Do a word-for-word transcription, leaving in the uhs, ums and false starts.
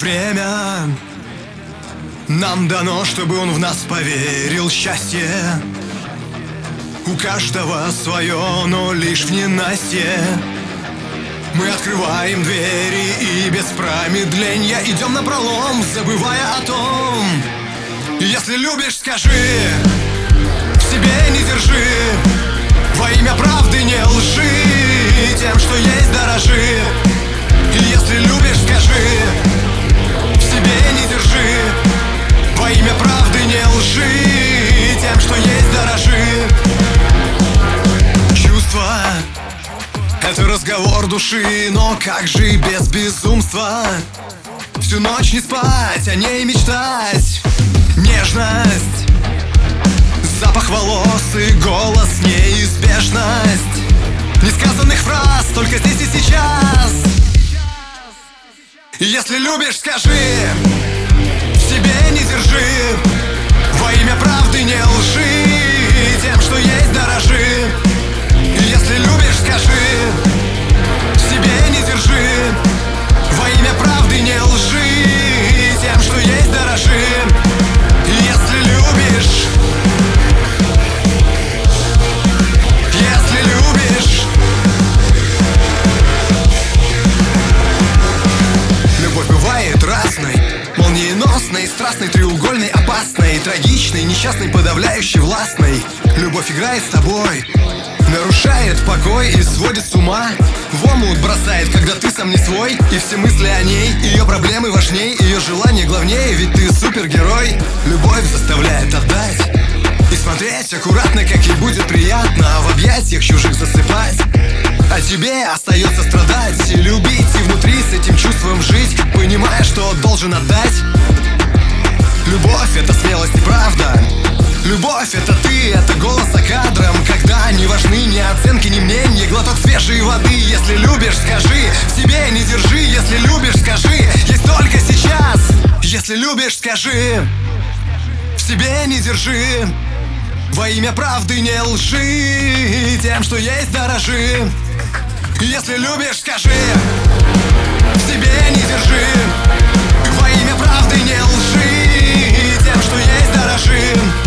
время нам дано, чтобы он в нас поверил. Счастье у каждого свое, но лишь в ненастье. Мы открываем двери и без промедления идем напролом, забывая о том. Если любишь, скажи, в себе не держи, во имя правды не лжи, тем, что есть, дорожи. И если любишь, скажи, в себе не держи, во имя правды не лжи, тем, что есть, дорожи. Чувства — это разговор души, но как же без безумства? Всю ночь не спать, о ней мечтать. Нежность, запах волос и голос, неизбежность несказанных фраз только здесь и сейчас. Если любишь, скажи, в себе не держи, во имя правды не лжи, тем, что есть, дорожи. Если любишь, скажи, в себе не держи, во имя правды не лжи, тем, что есть, дорожи. Если любишь, если любишь. Любовь бывает разной, молниеносной, страстной, треугольной, опасной, трагичной, несчастной, подавляющей, властной. Любовь играет с тобой, нарушает покой и сводит с ума. В омут бросает, когда ты сам не свой, и все мысли о ней. Ее проблемы важней, ее желания главнее, ведь ты супергерой. Любовь заставляет отдать и смотреть аккуратно, как ей будет приятно в объятиях чужих засыпать. А тебе остается страдать и любить, и внутри с этим чувством жить, понимая, что должен отдать. Любовь — это смелость и правда. Любовь — это ты, это голос за кадром, когда не важны ни оценки, ни мнения. Глоток свежей воды. Если любишь, скажи, в себе не держи. Если любишь, скажи, есть только сейчас. Если любишь, скажи, в себе не держи, во имя правды не лжи, тем, что есть, дорожи. Если любишь, скажи, в себе не держи, во имя правды не лжи, тем, что есть, дорожи.